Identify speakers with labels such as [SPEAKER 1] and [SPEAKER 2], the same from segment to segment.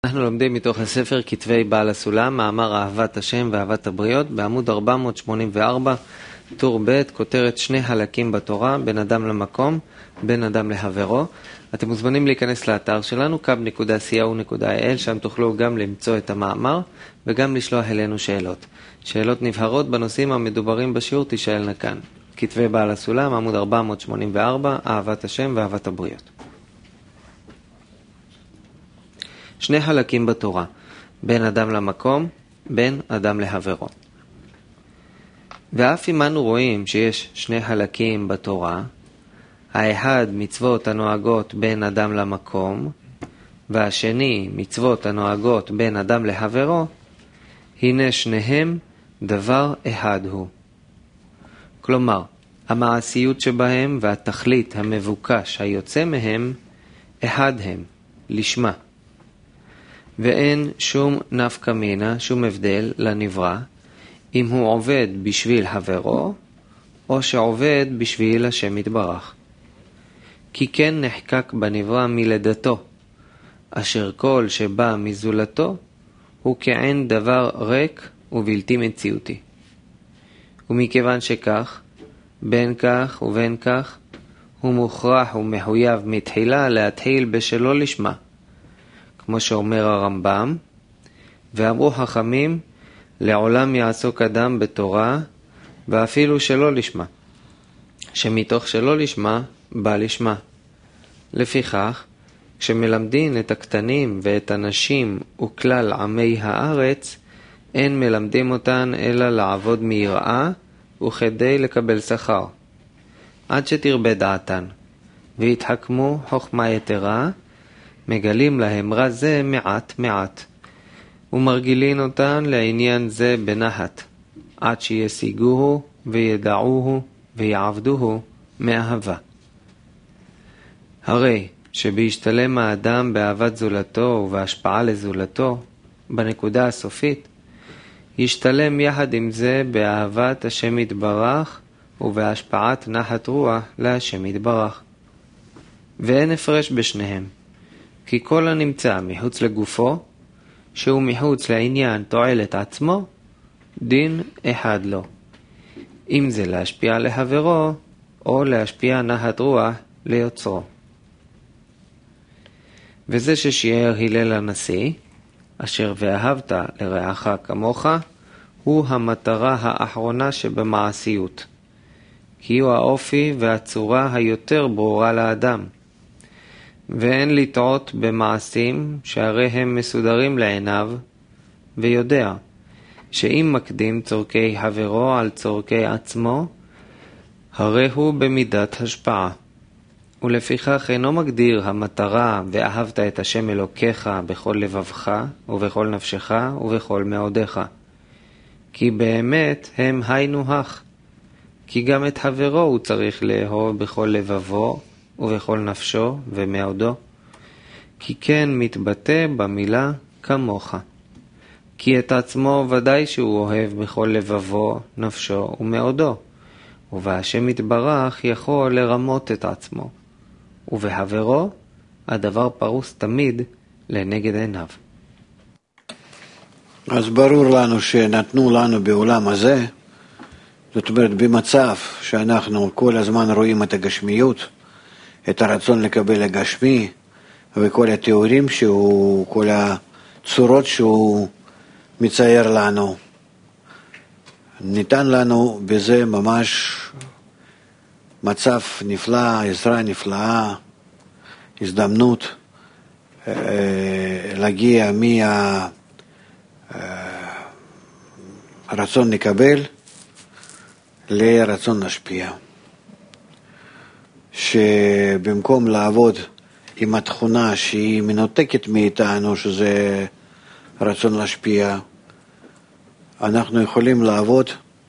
[SPEAKER 1] אנחנו לומדים מתוך הספר כתבי בעל הסולם, מאמר אהבת השם ואהבת הבריות, בעמוד 484, טור ב', כותרת שני חלקים בתורה, בין אדם למקום, בין אדם לחברו. אתם מוזמנים להיכנס לאתר שלנו, kab.co.il, שם תוכלו גם למצוא את המאמר וגם לשלוח אלינו שאלות. שאלות נבהרות בנושאים המדוברים בשיעור תשאלנה כאן. כתבי בעל הסולם, עמוד 484, אהבת השם ואהבת הבריות. שני חלקים בתורה, בין אדם למקום, בין אדם לחברו. ואף אם אנו רואים שיש שני חלקים בתורה, האחד מצוות הנוהגות בין אדם למקום, והשני מצוות הנוהגות בין אדם לחברו, הנה שניהם דבר אחד הוא. כלומר, המעשיות שבהם והתכלית המבוקש היוצא מהם, אחד הם, לשמה. ואין שום נפקא מינה, שום הבדל לנברא, אם הוא עובד בשביל חברו, או שעובד בשביל השם יתברך. כי כן נחקק בנברא מלידתו, אשר כל שבא מזולתו, הוא כעין דבר ריק ובלתי מציאותי. ומכיוון שכך, בין כך ובין כך, הוא מוכרח ומחויב מתחילה להתחיל בשלו לשמה. כמו שאומר הרמב"ם, ואמרו חכמים, לעולם יעסוק אדם בתורה, ואפילו שלא לשמה, שמתוך שלא לשמה, בא לשמה. לפיכך, כשמלמדים את הקטנים ואת הנשים וכלל עמי הארץ, אין מלמדים אותן אלא לעבוד מיראה, וכדי לקבל שכר. עד שתרבה דעתן, והתחכמו חוכמה יתרה, מגלים להם רע זה מעט מעט, ומרגילין אותן לעניין זה בנחת, עד שישיגוהו וידעוהו ויעבדוהו מאהבה. הרי שבהשתלם האדם באהבת זולתו ובהשפעה לזולתו, בנקודה הסופית, ישתלם יחד עם זה באהבת השם יתברך ובהשפעת נחת רוח להשם יתברך. ואין הפרש בשניהם. כי כל הנמצא מחוץ לגופו, שהוא מחוץ לעניין תועלת עצמו, דין אחד לו. אם זה להשפיע לחברו, או להשפיע נחת רוח ליוצרו. וזה ששיער הלל הנשיא, אשר ואהבת לרעך כמוך, הוא המטרה האחרונה שבמעשיות. כי הוא האופי והצורה היותר ברורה לאדם. ואין לטעות במעשים שהרי הם מסודרים לעיניו, ויודע שאם מקדים צורכי חברו על צורכי עצמו, הרי הוא במידת השפעה. ולפיכך אינו מגדיר המטרה ואהבת את השם אלוקיך בכל לבבך ובכל נפשך ובכל מאודיך. כי באמת הם היינו הך. כי גם את חברו הוא צריך לאהוב בכל לבבו, ובכל נפשו ומאודו, כי כן מתבטא במילה כמוך. כי את עצמו ודאי שהוא אוהב בכל לבבו, נפשו ומאודו, ובהשם יתברך יכול לרמות את עצמו, ובחברו הדבר פרוס תמיד לנגד עיניו.
[SPEAKER 2] אז ברור לנו שנתנו לנו בעולם הזה, זאת אומרת במצב שאנחנו כל הזמן רואים את הגשמיות, את הרצון לקבל הגשמי, וכל התיאורים שהוא, כל הצורות שהוא מצייר לנו. ניתן לנו בזה ממש מצב נפלא, עזרה נפלאה, הזדמנות להגיע מהרצון לקבל לרצון להשפיע. שבמקום לעבוד עם התכונה שהיא מנותקת מאיתנו, שזה רצון להשפיע, אנחנו יכולים לעבוד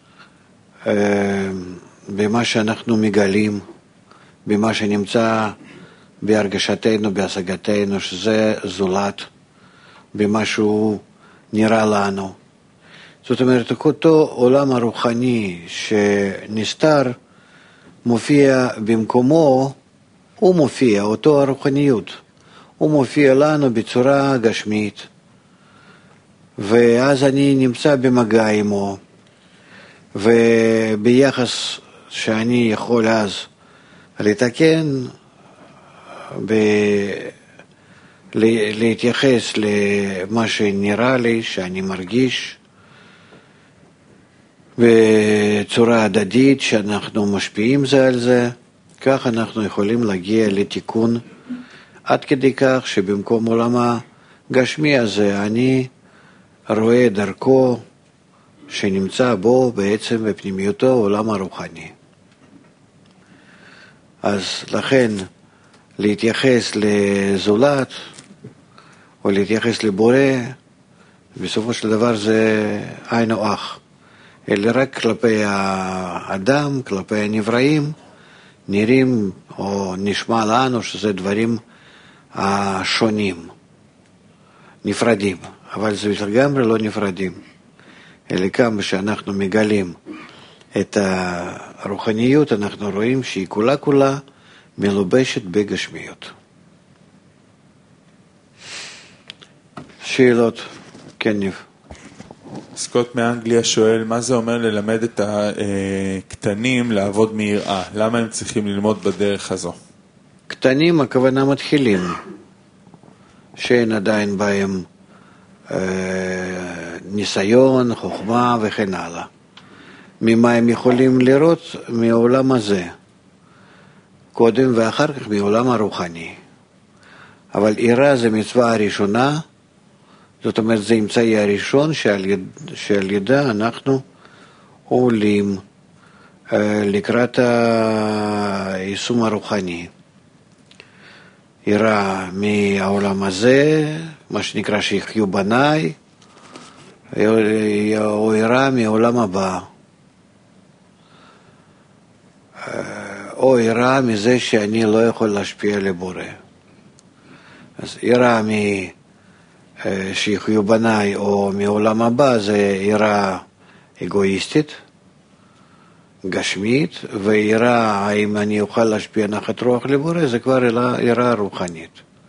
[SPEAKER 2] במה שאנחנו מגלים, במה שנמצא בהרגשתנו, בהשגתנו, שזה זולת, במה שהוא נראה לנו. זאת אומרת, אותו עולם הרוחני שנסתר, מופיע במקומו, הוא מופיע, אותו הרוחניות. הוא מופיע לנו בצורה גשמית, ואז אני נמצא במגע עמו, וביחס שאני יכול אז לתקן, להתייחס למה שנראה לי, שאני מרגיש, בצורה הדדית שאנחנו משפיעים זה על זה, כך אנחנו יכולים להגיע לתיקון, עד כדי כך שבמקום עולם הגשמי הזה אני רואה דרכו שנמצא בו בעצם בפנימיותו עולם הרוחני. אז לכן להתייחס לזולת או להתייחס לבורא, בסופו של דבר זה עין או אח, אלא רק כלפי האדם, כלפי הנבראים, נראים או נשמע לנו שזה דברים שונים, נפרדים, אבל זה לגמרי לא נפרדים, אלא כמה שאנחנו מגלים את הרוחניות, אנחנו רואים שהיא כולה מלובשת בגשמיות. שאלות? כן, ניב.
[SPEAKER 3] סקוט מאנגליה שואל, מה זה אומר ללמד את הקטנים לעבוד מיראה? למה הם צריכים ללמוד בדרך הזו?
[SPEAKER 2] קטנים, הכוונה מתחילים, שאין עדיין בהם ניסיון, חוכמה וכן הלאה. ממה הם יכולים לראות? מהעולם הזה. קודם ואחר כך מעולם הרוחני. אבל יראה זה מצווה הראשונה, זאת אומרת זה אמצעי הראשון שעל ידה אנחנו עולים לקראת היישום הרוחני. יראה מהעולם הזה, מה שנקרא שיחיו בניי, או יראה מהעולם הבא. או יראה מזה שאני לא יכול להשפיע לבורא. אז יראה שיחיו בניי או מעולם הבא זה יראה אגואיסטית, גשמית, ויראה האם אני אוכל להשפיע נחת רוח לבורא, זה כבר יראה רוחנית.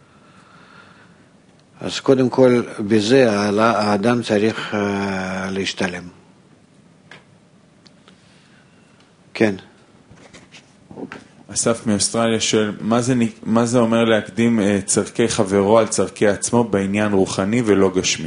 [SPEAKER 2] אז קודם כל בזה האדם צריך להשתלם. כן.
[SPEAKER 3] אסף מאוסטרליה שואל, מה זה אומר להקדים צרכי חברו על צרכי עצמו בעניין רוחני ולא גשמי?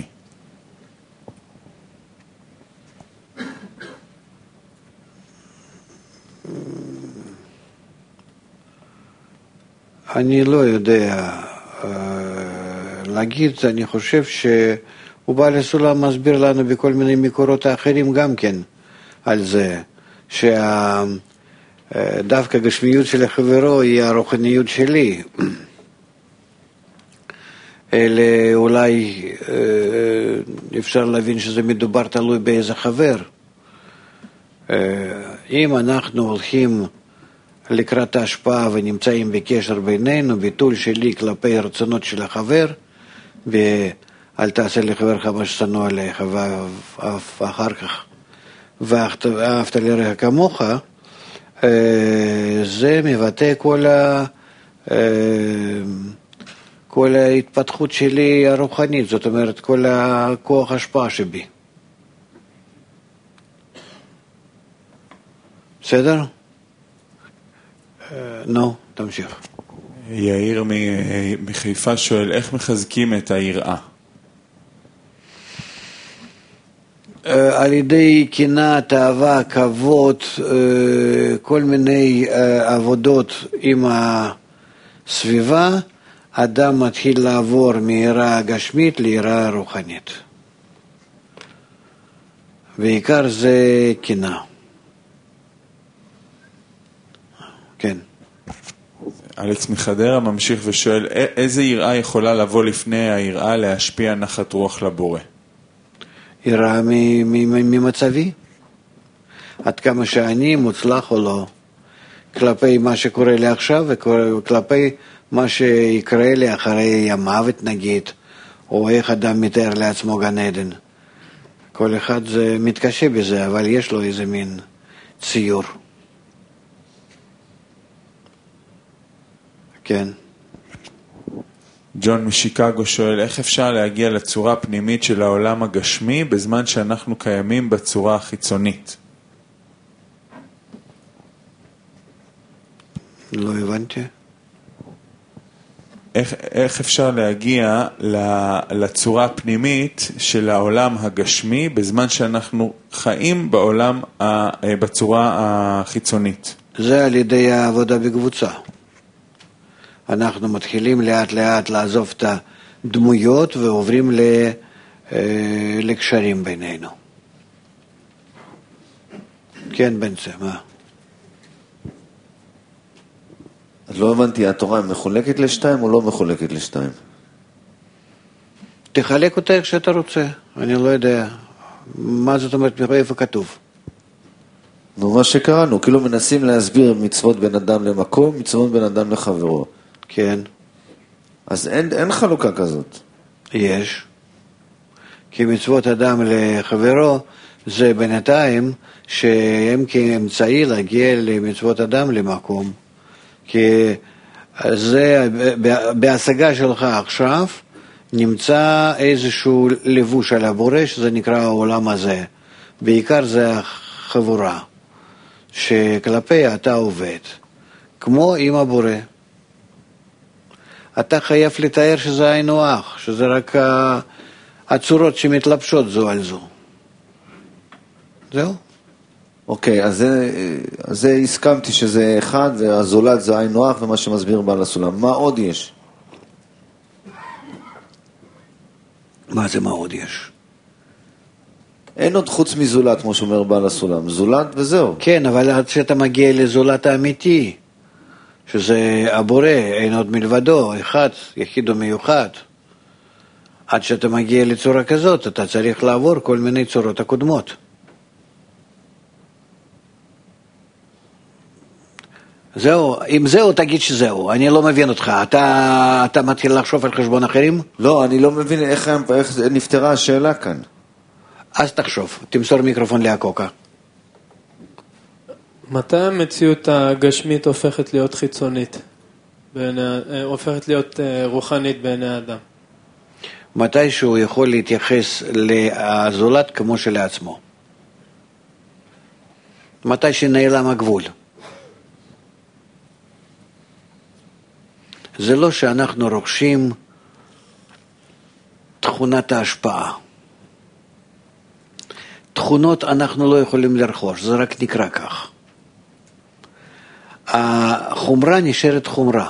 [SPEAKER 2] אני לא יודע להגיד, אני חושב שהוא בעל הסולם מסביר לנו בכל מיני מקורות האחרים גם כן על זה, דווקא הגשמיות של החברו היא הרוחניות שלי. אלא אולי אפשר להבין שזה מדובר תלוי באיזה חבר. אם אנחנו הולכים לקראת ההשפעה ונמצאים בקשר בינינו, ביטול שלי כלפי הרצונות של החבר, ואל תעשה לחברך מה ששנוא עליך, ואחר כך ואהבת לרעך כמוך, זה מבטא כל ההתפתחות שלי הרוחנית, זאת אומרת כל הכוח השפעה שבי. בסדר? נו, תמשיך.
[SPEAKER 3] יאיר מחיפה שואל, איך מחזקים את היראה?
[SPEAKER 2] על ידי קנאה, אהבה, כבוד, כל מיני עבודות עם הסביבה, אדם מתחיל לעבור מיראה גשמית ליראה רוחנית. בעיקר זה קנאה. כן.
[SPEAKER 3] אלכס מחדרה ממשיך ושואל, איזה יראה יכולה לבוא לפני היראה להשפיע נחת רוח לבורא?
[SPEAKER 2] יראה ממצבי, עד כמה שאני מוצלח או לא, כלפי מה שקורה לי עכשיו וכלפי מה שיקרה לי אחרי המוות נגיד, או איך אדם מתאר לעצמו גן עדן. כל אחד זה מתקשה בזה, אבל יש לו איזה מין ציור. כן.
[SPEAKER 3] ג'ון משיקגו שואל, איך אפשר להגיע לצורה הפנימית של העולם הגשמי בזמן שאנחנו קיימים בצורה החיצונית?
[SPEAKER 2] לא הבנתי.
[SPEAKER 3] איך אפשר להגיע לצורה הפנימית של העולם הגשמי בזמן שאנחנו חיים בעולם בצורה החיצונית?
[SPEAKER 2] זה על ידי העבודה בקבוצה. אנחנו מתחילים לאט לאט לעזוב את הדמויות ועוברים לקשרים בינינו. כן, בנצה, מה?
[SPEAKER 4] אז לא הבנתי, התורה מחולקת לשתיים או לא מחולקת לשתיים?
[SPEAKER 2] תחלק אותה איך שאתה רוצה, אני לא יודע. מה זאת אומרת, איפה כתוב?
[SPEAKER 4] נו, מה שקראנו, כאילו מנסים להסביר מצוות בין אדם למקום, מצוות בין אדם לחברו.
[SPEAKER 2] כן.
[SPEAKER 4] אז אין חלוקה כזאת.
[SPEAKER 2] יש. כי מצוות אדם לחברו זה בינתיים שהם כאמצעי להגיע למצוות אדם למקום. כי זה בהשגה שלך עכשיו נמצא איזשהו לבוש על הבורא שזה נקרא העולם הזה. בעיקר זה החבורה שכלפי אתה עובד כמו עם הבורא. אתה חייב לתאר שזה היינו הך, שזה רק הצורות שמתלבשות זו על זו. זהו.
[SPEAKER 4] אוקיי, אז זה הסכמתי שזה אחד, והזולת זה היינו הך, ומה שמסביר בעל הסולם. מה עוד יש?
[SPEAKER 2] מה זה מה עוד יש?
[SPEAKER 4] אין עוד חוץ מזולת, כמו שאומר בעל הסולם. זולת וזהו.
[SPEAKER 2] כן, אבל עד שאתה מגיע לזולת האמיתי, שזה הבורא, אין עוד מלבדו, אחד, יחיד ומיוחד. עד שאתה מגיע לצורה כזאת, אתה צריך לעבור כל מיני צורות הקודמות. זהו, אם זהו תגיד שזהו, אני לא מבין אותך, אתה מתחיל לחשוב על חשבון אחרים?
[SPEAKER 4] לא, אני לא מבין איך נפתרה השאלה כאן.
[SPEAKER 2] אז תחשוב, תמסור מיקרופון להקוקה.
[SPEAKER 5] מתי המציאות הגשמית הופכת להיות חיצונית, הופכת להיות רוחנית בעיני האדם?
[SPEAKER 2] מתי שהוא יכול להתייחס לזולת כמו שלעצמו. מתי שנעלם הגבול. זה לא שאנחנו רוכשים תכונת ההשפעה. תכונות אנחנו לא יכולים לרכוש, זה רק נקרא כך. החומרה נשארת חומרה.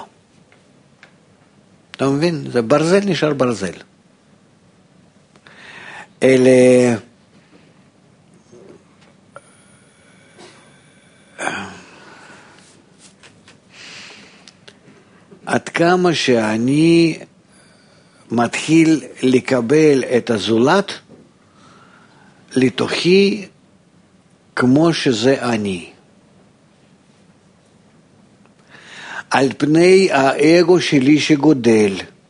[SPEAKER 2] אתה מבין? זה ברזל נשאר ברזל. אלה עד כמה שאני מתחיל לקבל את הזולת לתוכי כמו שזה אני. על פני האגו שלי שגודל.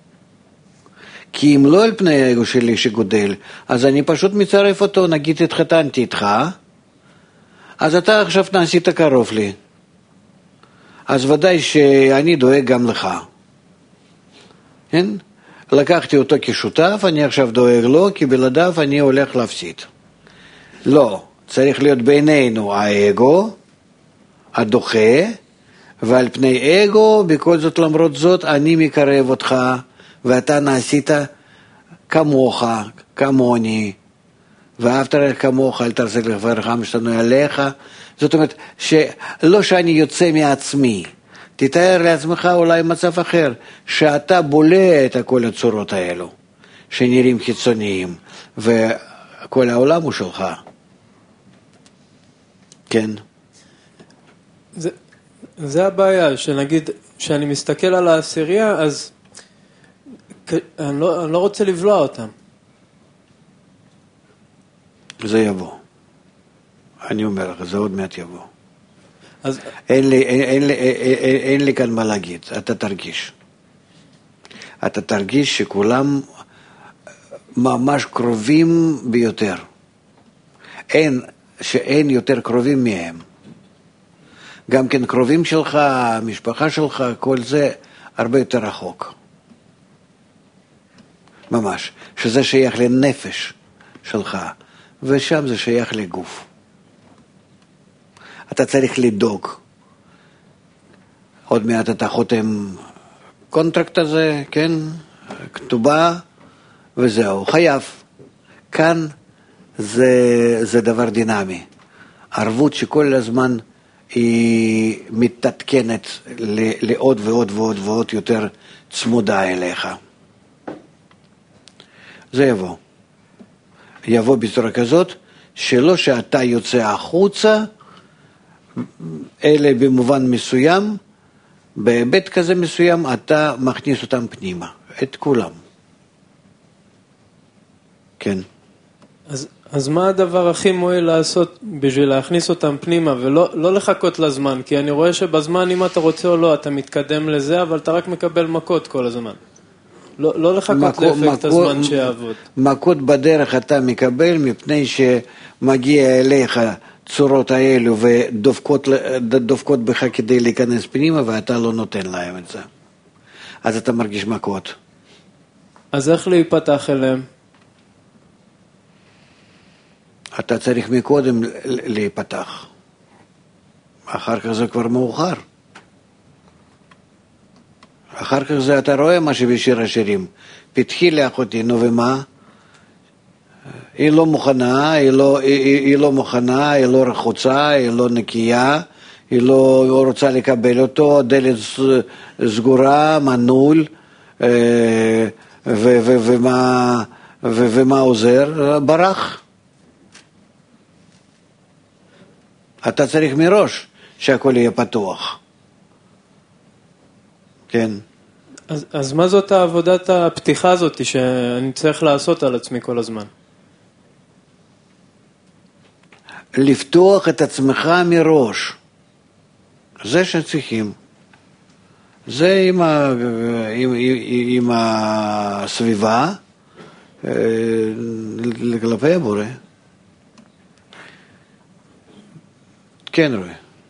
[SPEAKER 2] כי אם לא על פני האגו שלי שגודל, אז אני פשוט מצרף אותו, נגיד התחתנתי איתך, אז אתה עכשיו נעשית קרוב לי. אז ודאי שאני דואג גם לך. כן? לקחתי אותו כשותף, אני עכשיו דואג לו, כי בלעדיו אני הולך להפסיד. לא, צריך להיות בינינו האגו, הדוחה, ועל פני אגו, בכל זאת למרות זאת, אני מקרב אותך, ואתה נעשית כמוך, כמוני, ואהבת לך כמוך, אל תעשה לחברך משתנו עליך. זאת אומרת, לא שאני יוצא מעצמי, תתאר לעצמך אולי מצב אחר, שאתה בולע את כל הצורות האלו, שנראים חיצוניים, וכל העולם הוא שלך. כן.
[SPEAKER 5] זה הבעיה, שנגיד, שאני מסתכל על העשירייה, אז אני לא רוצה לבלוע אותם.
[SPEAKER 2] זה יבוא. אני אומר לך, זה עוד מעט יבוא.
[SPEAKER 5] אז
[SPEAKER 2] אין לי כאן מה להגיד, אתה תרגיש. אתה תרגיש שכולם ממש קרובים ביותר. שאין יותר קרובים מהם. גם כן קרובים שלך, המשפחה שלך, כל זה הרבה יותר רחוק. ממש, שזה שייך לנפש שלך, ושם זה שייך לגוף. אתה צריך לדאוג. עוד מעט אתה חותם קונטרקט הזה, כן? כתובה, וזהו, חייב. כאן זה דבר דינמי. ערבות שכל הזמן היא מתעדכנת לעוד ועוד ועוד ועוד יותר צמודה אליך. זה יבוא בצורה כזאת, שלא שאתה יוצא החוצה, אלא במובן מסוים, בהיבט כזה מסוים, אתה מכניס אותם פנימה, את כולם. כן.
[SPEAKER 5] אז מה הדבר הכי מועיל לעשות בשביל להכניס אותם פנימה ולא לחכות לזמן? כי אני רואה שבזמן, אם אתה רוצה או לא, אתה מתקדם לזה, אבל אתה רק מקבל מכות כל הזמן. לא לחכות לאפקט הזמן שיעבוד.
[SPEAKER 2] מכות בדרך אתה מקבל מפני שמגיע אליך צורות האלו ודופקות בך כדי להיכנס פנימה ואתה לא נותן להם את זה. אז אתה מרגיש מכות.
[SPEAKER 5] אז איך להיפתח אליהם?
[SPEAKER 2] אתה צריך מקודם להיפתח. אחר כך זה כבר מאוחר. אחר כך זה אתה רואה מה שבשיר השירים. פתחי לאחותי, נו ומה? היא לא מוכנה, היא לא מוכנה, היא לא רחוצה, היא לא נקייה, היא לא רוצה לקבל אותו, דלת סגורה, מנעול, ומה עוזר? ברח. אתה צריך מראש שהכל יהיה פתוח. כן.
[SPEAKER 5] אז מה זאת העבודת הפתיחה הזאת שאני צריך לעשות על עצמי כל הזמן?
[SPEAKER 2] לפתוח את עצמך מראש. זה שצריכים. זה עם הסביבה, כלפי הבורא. כן, רואה.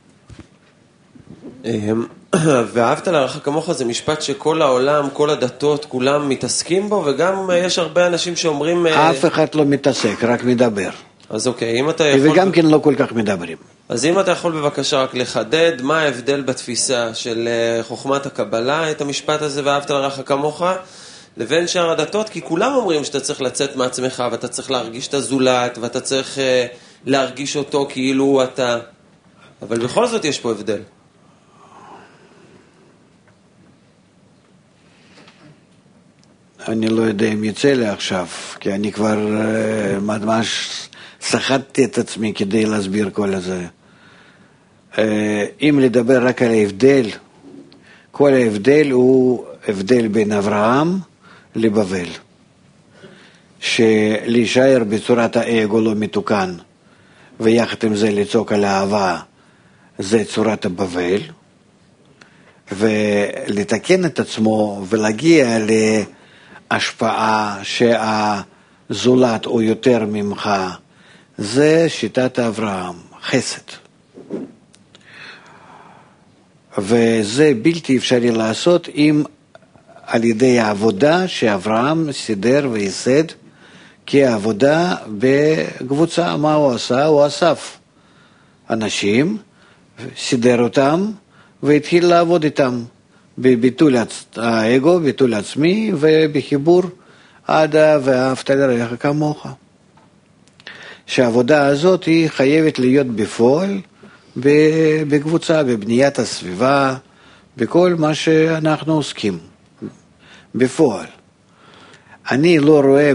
[SPEAKER 6] ואהבת לרעך כמוך זה משפט שכל העולם, כל הדתות, כולם מתעסקים בו, וגם יש הרבה אנשים שאומרים...
[SPEAKER 2] אף אחד לא מתעסק, רק מדבר.
[SPEAKER 6] אז אוקיי, אם אתה יכול...
[SPEAKER 2] וגם כן לא כל כך מדברים.
[SPEAKER 6] אז אם אתה יכול בבקשה רק לחדד, מה ההבדל בתפיסה של חוכמת הקבלה, את המשפט הזה, ואהבת לרעך כמוך, לבין שאר הדתות, כי כולם אומרים שאתה צריך לצאת מעצמך, ואתה צריך להרגיש את הזולת, ואתה צריך להרגיש אותו כאילו אתה... אבל בכל זאת יש פה הבדל.
[SPEAKER 2] אני לא יודע אם יצא לי עכשיו, כי אני כבר ממש סחטתי את עצמי כדי להסביר כל הזה. אם לדבר רק על ההבדל, כל ההבדל הוא הבדל בין אברהם לבבל. שלהישאר בצורת האגו לא מתוקן, ויחד עם זה לצעוק על האהבה, זה צורת הבבל, ולתקן את עצמו ולהגיע להשפעה שהזולת הוא יותר ממך, זה שיטת אברהם, חסד. וזה בלתי אפשרי לעשות אם על ידי העבודה שאברהם סידר וייסד, כעבודה בקבוצה. מה הוא עשה? הוא אסף אנשים, סידר אותם והתחיל לעבוד איתם בביטול האגו, ביטול עצמי ובחיבור עד ואהבת לרעך כמוך. שהעבודה הזאת היא חייבת להיות בפועל בקבוצה, בבניית הסביבה, בכל מה שאנחנו עוסקים בפועל. אני לא רואה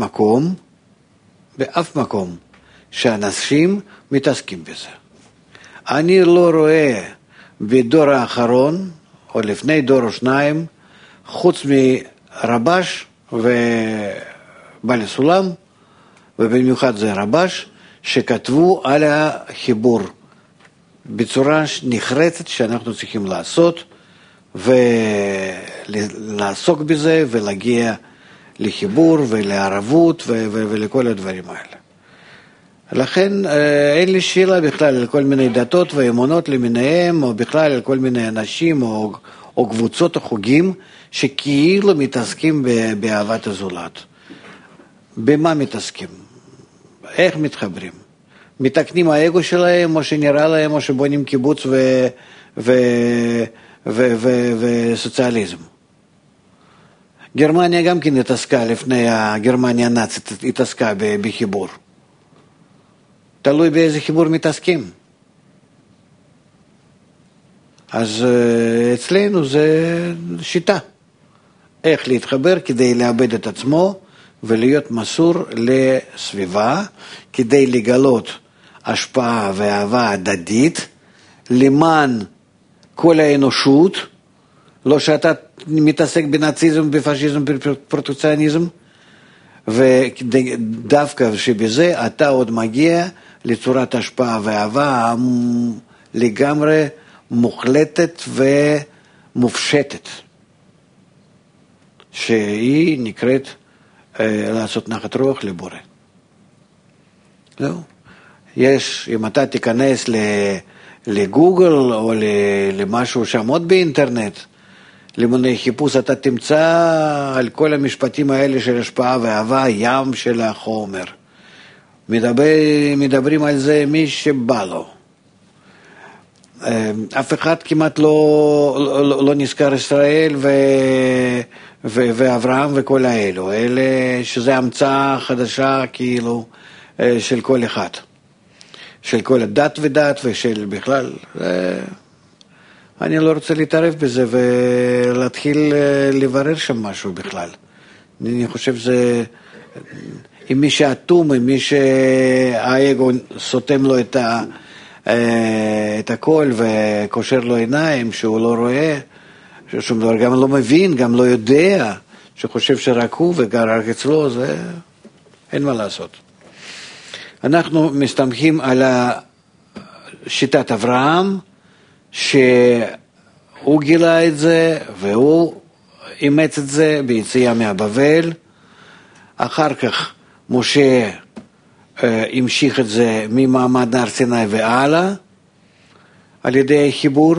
[SPEAKER 2] באף מקום שאנשים מתעסקים בזה. אני לא רואה בדור האחרון, או לפני דור או שניים, חוץ מרבש ובעל סולם, ובמיוחד זה רבש, שכתבו על החיבור בצורה נחרצת שאנחנו צריכים לעשות, ולעסוק בזה ולהגיע לחיבור ולערבות ולכל הדברים האלה. לכן אין לי שאלה בכלל על כל מיני דתות ואמונות למיניהם, או בכלל על כל מיני אנשים או קבוצות או חוגים שכאילו מתעסקים באהבת הזולת. במה מתעסקים? איך מתחברים? מתקנים האגו שלהם, או שנראה להם, או שבונים קיבוץ וסוציאליזם. גרמניה גם כן התעסקה לפני הגרמניה הנאצית, התעסקה בחיבור. תלוי באיזה חיבור מתעסקים. אז אצלנו זה שיטה. איך להתחבר כדי לאבד את עצמו ולהיות מסור לסביבה, כדי לגלות השפעה ואהבה הדדית למען כל האנושות, לא שאתה מתעסק בנאציזם, בפאשיזם, בפרוטקציוניזם, ודווקא שבזה אתה עוד מגיע לצורת השפעה ואהבה לגמרי מוחלטת ומופשטת, שהיא נקראת לעשות נחת רוח לבורא. זהו. יש, אם אתה תיכנס לגוגל או למשהו שם עוד באינטרנט, למוני חיפוש, אתה תמצא על כל המשפטים האלה של השפעה ואהבה ים של החומר. מדברים על זה מי שבא לו. אף אחד כמעט לא נזכר ישראל ואברהם וכל האלו. אלה שזה המצאה חדשה כאילו של כל אחד. של כל הדת ודת ושל בכלל. אני לא רוצה להתערב בזה ולהתחיל לברר שם משהו בכלל. אני חושב שזה, אם מי שאטום, אם מי שהאגו סותם לו את הכל וקושר לו עיניים, שהוא לא רואה, שום דבר גם לא מבין, גם לא יודע, שחושב שרק הוא ורק אצלו, זה אין מה לעשות. אנחנו מסתמכים על שיטת אברהם, שהוא גילה את זה והוא אימץ את זה ביציאה מהבבל. אחר כך משה המשיך את זה ממעמד הר סיני והלאה על ידי החיבור,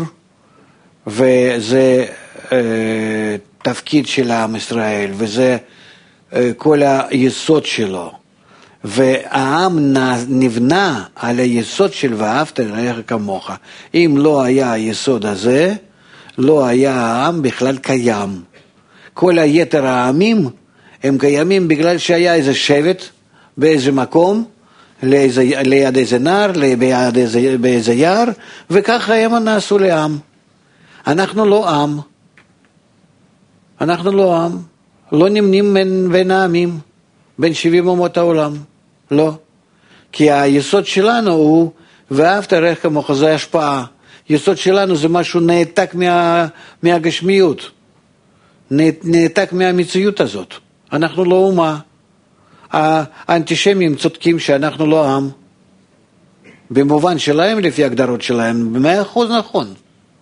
[SPEAKER 2] וזה תפקיד של עם ישראל, וזה כל היסוד שלו, והעם נבנה על היסוד של ואהבת לרעך כמוך. אם לא היה היסוד הזה, לא היה העם בכלל קיים. כל היתר העמים הם קיימים בגלל שהיה איזה שבט באיזה מקום, ליד איזה נהר, באיזה יער, וככה הם נעשו לעם. אנחנו לא עם. אנחנו לא עם. לא נמנים בין העמים, בין 70 אומות העולם. לא. כי היסוד שלנו הוא, ואהבת לרעך כמוך, זה השפעה. היסוד שלנו זה משהו נעתק מהגשמיות. נעתק מהמציאות הזאת. אנחנו לא אומה. האנטישמים צודקים שאנחנו לא עם. במובן שלהם, לפי הגדרות שלהם, 100% נכון.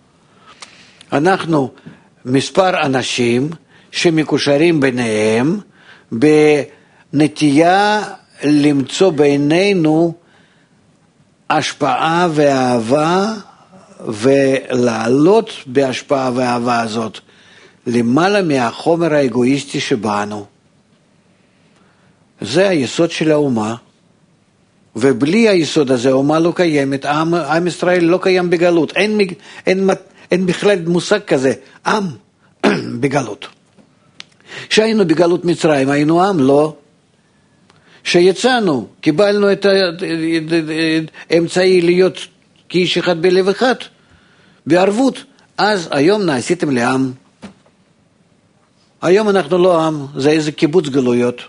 [SPEAKER 2] אנחנו מספר אנשים שמקושרים ביניהם בנטייה למצוא בינינו השפעה ואהבה, ולעלות בהשפעה ואהבה הזאת למעלה מהחומר האגואיסטי שבאנו. זה היסוד של האומה, ובלי היסוד הזה האומה לא קיימת. עם ישראל לא קיים בגלות, אין בכלל מושג כזה עם בגלות. כשהיינו בגלות מצרים היינו עם? לא. כשיצאנו קיבלנו את האמצעי להיות כאיש אחד בלב אחד בערבות, אז היום נעשיתם לעם. היום אנחנו לא עם, זה איזה קיבוץ גלויות.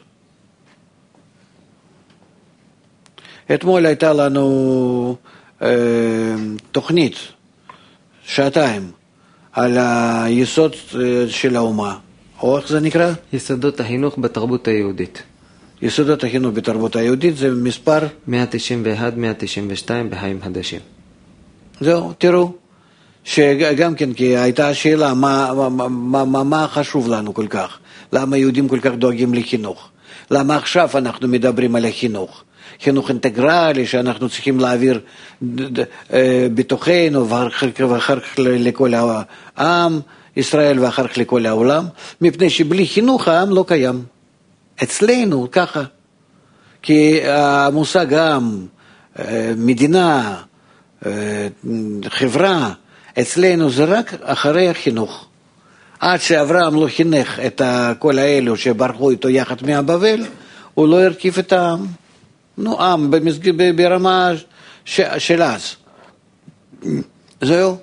[SPEAKER 2] אתמול הייתה לנו תוכנית, שעתיים, על היסוד של האומה, או איך זה נקרא?
[SPEAKER 1] יסודות החינוך בתרבות היהודית.
[SPEAKER 2] יסודות החינוך בתרבות היהודית זה מספר
[SPEAKER 1] 191-192 בחיים חדשים.
[SPEAKER 2] זהו, תראו, שגם כן, כי הייתה השאלה, מה חשוב לנו כל כך? למה יהודים כל כך דואגים לחינוך? למה עכשיו אנחנו מדברים על החינוך? חינוך אינטגרלי שאנחנו צריכים להעביר בתוכנו ואחר כך לכל העם, ישראל ואחר כך לכל העולם, מפני שבלי חינוך העם לא קיים. אצלנו ככה. כי המושג עם, מדינה, חברה, אצלנו זה רק אחרי החינוך. עד שאברהם לא חינך את כל האלו שברחו איתו יחד מהבבל, הוא לא הרכיב את העם. נו, עם ברמה של אז. זהו.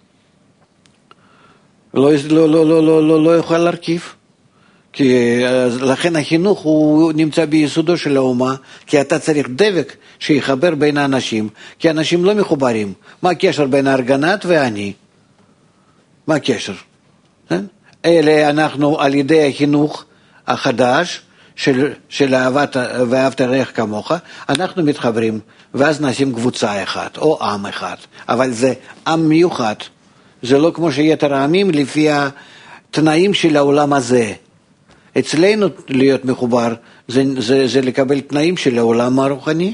[SPEAKER 2] לא יוכל להרכיב. כי לכן החינוך הוא נמצא ביסודו של האומה, כי אתה צריך דבק שיחבר בין האנשים, כי אנשים לא מחוברים. מה הקשר בין הארגנת ואני? מה הקשר? אלה אנחנו על ידי החינוך החדש של ואהבת לרעך כמוך, אנחנו מתחברים, ואז נשים קבוצה אחת או עם אחד, אבל זה עם מיוחד, זה לא כמו שיתר העמים לפי התנאים של העולם הזה. אצלנו להיות מחובר זה לקבל תנאים של העולם הרוחני,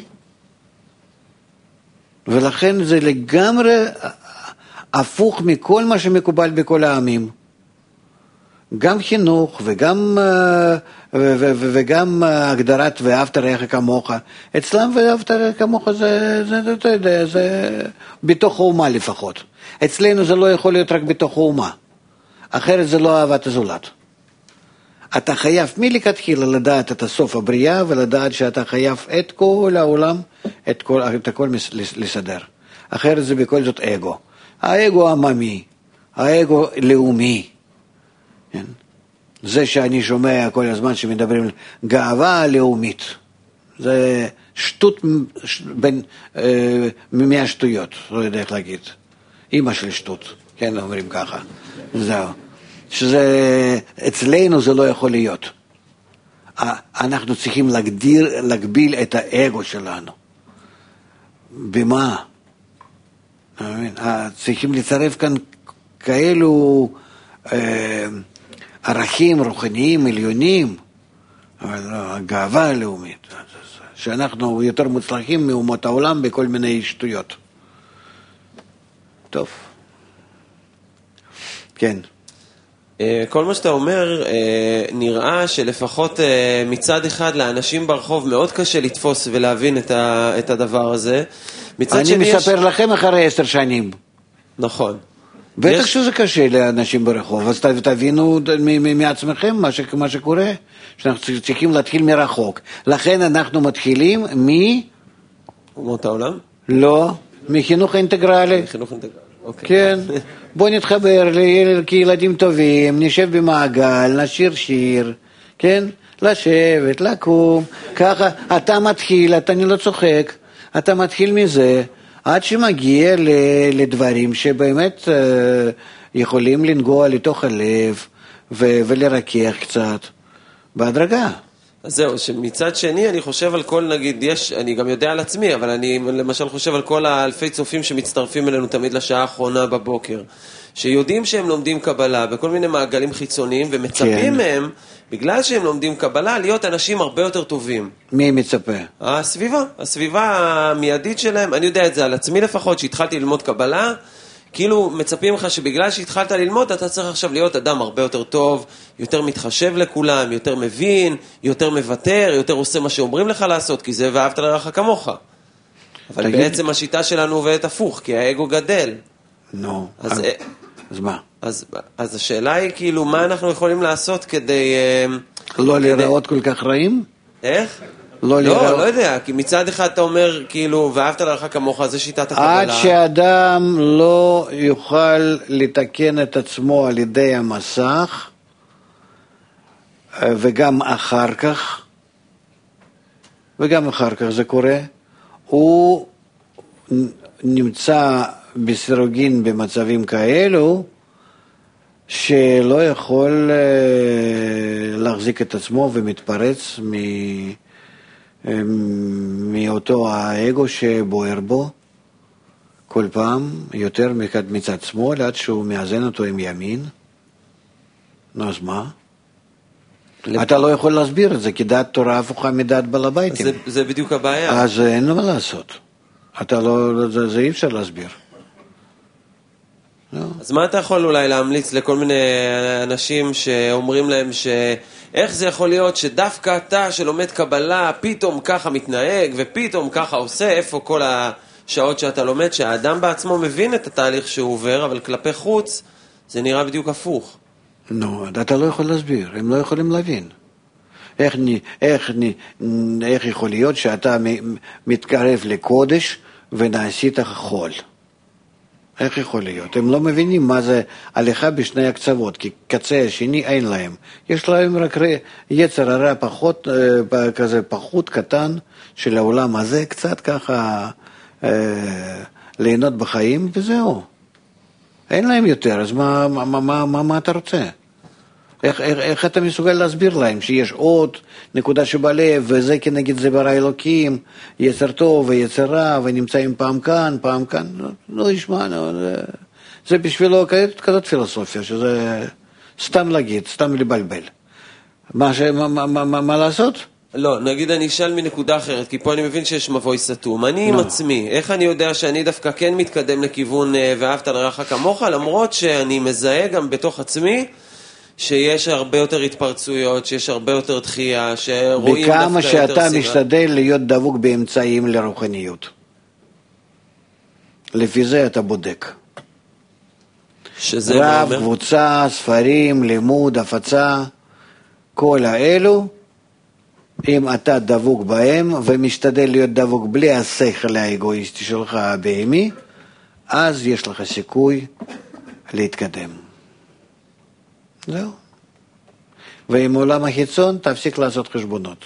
[SPEAKER 2] ולכן זה לגמרי הפוך מכל מה שמקובל בכל העמים. גם חינוך וגם הגדרת ואהבת לרעך כמוך. אצלם ואהבת לרעך כמוך זה בתוך האומה לפחות. אצלנו זה לא יכול להיות רק בתוך האומה. אחרת זה לא אהבת הזולת. אתה חייב מלכתחילה לדעת את הסוף הבריאה, ולדעת שאתה חייב את כל העולם, את הכל לסדר. אחרת זה בכל זאת אגו. האגו עממי, האגו לאומי. זה שאני שומע כל הזמן שמדברים על גאווה לאומית. זה שטות מהשטויות, לא יודע איך להגיד. אמא של שטות, כן, אומרים ככה. זהו. אצלנו זה לא יכול להיות. אנחנו צריכים להגביל את האגו שלנו. במה? צריכים לצרף כאן כאלו ערכים רוחניים עליונים, אבל לא, הגאווה הלאומית, שאנחנו יותר מוצלחים מאומות העולם בכל מיני שטויות. טוב. כן.
[SPEAKER 6] כל מה שאתה אומר, נראה שלפחות מצד אחד לאנשים ברחוב מאוד קשה לתפוס ולהבין את הדבר הזה.
[SPEAKER 2] אני מספר לכם אחרי 10 שנים.
[SPEAKER 6] נכון.
[SPEAKER 2] בטח שזה קשה לאנשים ברחוב, אז תבינו מעצמכם מה שקורה, שאנחנו צריכים להתחיל מרחוק. לכן אנחנו מתחילים
[SPEAKER 6] אומות העולם?
[SPEAKER 2] לא, מחינוך אינטגרלי.
[SPEAKER 6] מחינוך אינטגרלי.
[SPEAKER 2] כן, בוא נתחבר כילדים טובים, נשב במעגל, נשיר שיר, כן? לשבת, לקום, ככה, אתה מתחיל, אני לא צוחק, אתה מתחיל מזה, עד שמגיע לדברים שבאמת יכולים לנגוע לתוך הלב ולרקח קצת, בהדרגה.
[SPEAKER 6] אז זהו, שמצד שני אני חושב על כל, נגיד, אני גם יודע על עצמי, אבל אני למשל חושב על כל האלפי צופים שמצטרפים אלינו תמיד לשעה האחרונה בבוקר, שיודעים שהם לומדים קבלה בכל מיני מעגלים חיצוניים, ומצפים מהם, בגלל שהם לומדים קבלה, להיות אנשים הרבה יותר טובים.
[SPEAKER 2] מי מצפה?
[SPEAKER 6] הסביבה המיידית שלהם, אני יודע את זה על עצמי לפחות, שהתחלתי ללמוד קבלה, כאילו מצפים לך שבגלל שהתחלת ללמוד, אתה צריך עכשיו להיות אדם הרבה יותר טוב, יותר מתחשב לכולם, יותר מבין, יותר מוותר, יותר עושה מה שאומרים לך לעשות, כי זה ואהבת לרעך כמוך. אבל בעצם השיטה שלנו עובדת הפוך, כי האגו גדל.
[SPEAKER 2] נו, אז מה?
[SPEAKER 6] אז השאלה היא כאילו, מה אנחנו יכולים לעשות כדי...
[SPEAKER 2] לא להיראות כל כך רעים?
[SPEAKER 6] איך? לא יודע, כי מצד אחד אתה אומר, כאילו, ואהבת לרעך כמוך, זה שיטת הקבלה.
[SPEAKER 2] עד שאדם לא יוכל לתקן את עצמו על ידי המסך, וגם אחר כך זה קורה, הוא נמצא בסירוגין במצבים כאלו, שלא יכול להחזיק את עצמו ומתפרץ מאותו האגו שבוער בו כל פעם יותר מצד שמאל עד שהוא מאזן אותו עם ימין. נו, אז מה? אתה לא יכול להסביר את זה, כי דעת תורה הפוכה מדעת בעל הביתים.
[SPEAKER 6] זה בדיוק הבעיה.
[SPEAKER 2] אז אין מה לעשות. זה אי אפשר להסביר.
[SPEAKER 6] אז מה אתה יכול אולי להמליץ לכל מיני אנשים שאומרים להם איך זה יכול להיות שדווקא אתה שלומד קבלה פתאום ככה מתנהג ופתאום ככה עושה, איפה כל השעות שאתה לומד, שהאדם בעצמו מבין את התהליך שהוא עובר, אבל כלפי חוץ זה נראה בדיוק הפוך.
[SPEAKER 2] אתה לא יכול להסביר, הם לא יכולים להבין. איך יכול להיות שאתה מתקרב לקודש ונעשית חול? איך יכול להיות? הם לא מבינים מה זה הליכה בשני הקצוות, כי קצה השני אין להם. יש להם רק יצר הרע פחות קטן של העולם הזה, קצת ככה ליהנות בחיים, וזהו. אין להם יותר, אז מה אתה רוצה? איך אתה מסוגל להסביר להם שיש עוד נקודה שבלב, וזה כנגד זה ברא אלוקים, יצר טוב ויצר רע, ונמצאים פעם כאן, פעם כאן, לא ישמע, זה בשבילו כזאת פילוסופיה, שזה סתם להגיד, סתם לבלבל. מה לעשות?
[SPEAKER 6] לא, נגיד אני אשאל מנקודה אחרת, כי פה אני מבין שיש מבוי סתום. אני עם עצמי, איך אני יודע שאני דווקא כן מתקדם לכיוון ואהבת לרעך כמוך, למרות שאני מזהה גם בתוך עצמי, שיש הרבה יותר התפרצויות, שיש הרבה יותר דחייה, שרואים דווקא יותר סגרה.
[SPEAKER 2] בכמה שאתה משתדל להיות דבוק באמצעים לרוחניות. לפי זה אתה בודק.
[SPEAKER 6] שזה
[SPEAKER 2] רב, קבוצה, ספרים, לימוד, הפצה, כל האלו, אם אתה דבוק בהם ומשתדל להיות דבוק בלי השכל האגואיסטי שלך הבהמי, אז יש לך סיכוי להתקדם. זהו. ועם עולם החיצון תפסיק לעשות חשבונות.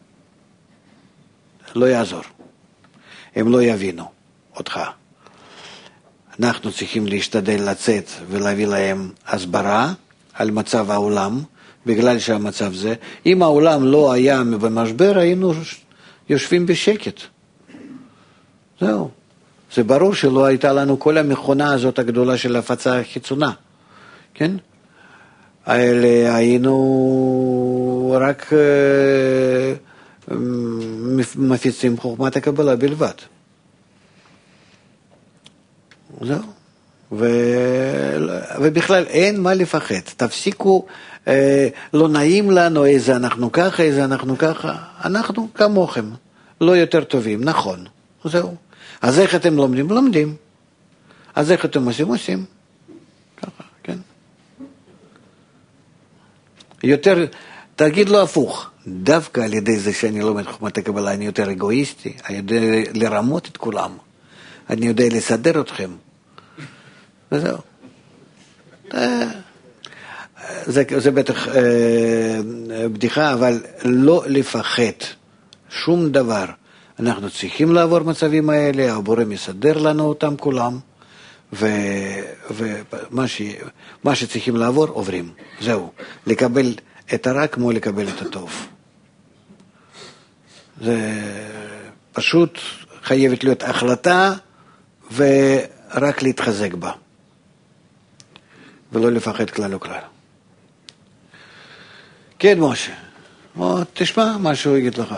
[SPEAKER 2] לא יעזור. הם לא יבינו אותך. אנחנו צריכים להשתדל לצאת ולהביא להם הסברה על מצב העולם, בגלל שהמצב זה. אם העולם לא היה במשבר, היינו יושבים בשקט. זהו. זה ברור שלא הייתה לנו כל המכונה הזאת הגדולה של הפצה החיצונה. כן? היינו רק מפיצים חוכמת הקבלה בלבד. זהו. ובכלל אין מה לפחד. תפסיקו, לא נעים לנו איזה אנחנו ככה, איזה אנחנו ככה. אנחנו כמוכם, לא יותר טובים, נכון. זהו. אז איך אתם לומדים? לומדים. אז איך אתם עושים? עושים. ככה, כן. יותר, תגיד לו הפוך, דווקא על ידי זה שאני לומד חוכמת הקבלה, אני יותר אגואיסטי, אני יודע לרמות את כולם, אני יודע לסדר אתכם. וזהו. זה בטח בדיחה, אבל לא לפחד שום דבר. אנחנו צריכים לעבור מצבים האלה, הבורא מסדר לנו אותם כולם, ומה שצריכים לעבור עוברים. זהו. לקבל את הרע כמו לקבל את הטוב. זה פשוט חייבת להיות החלטה ורק להתחזק בה. ולא לפחד כלל וכלל. כן, משה. תשמע מה שהוא יגיד לך.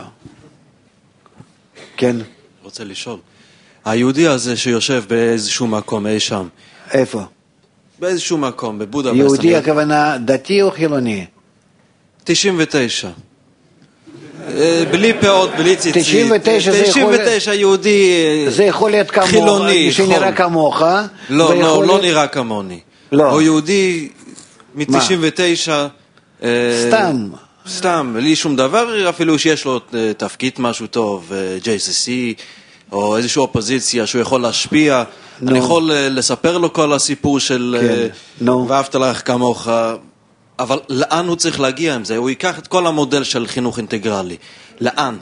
[SPEAKER 2] כן.
[SPEAKER 7] רוצה לשאול. היהודי הזה שיושב באיזשהו מקום אי שם.
[SPEAKER 2] איפה?
[SPEAKER 7] באיזשהו מקום, בבודפשט.
[SPEAKER 2] יהודי הכוונה דתי או חילוני?
[SPEAKER 7] 99. בלי פאות, בלי ציצית.
[SPEAKER 2] 99
[SPEAKER 7] יהודי
[SPEAKER 2] זה יכול להיות כמוך,
[SPEAKER 7] חילוני.
[SPEAKER 2] שנראה כמוך.
[SPEAKER 7] לא נראה כמוני. הוא יהודי מ-99. סתם, בלי שום דבר, אפילו שיש לו תפקיד משהו טוב, JCC, או איזושהי אופוזיציה שהוא יכול להשפיע. אני יכול לספר לו כל הסיפור של ואהבת לרעך כמוך, אבל לאן הוא צריך להגיע עם זה? הוא ייקח את כל המודל של חינוך אינטגרלי. לאן?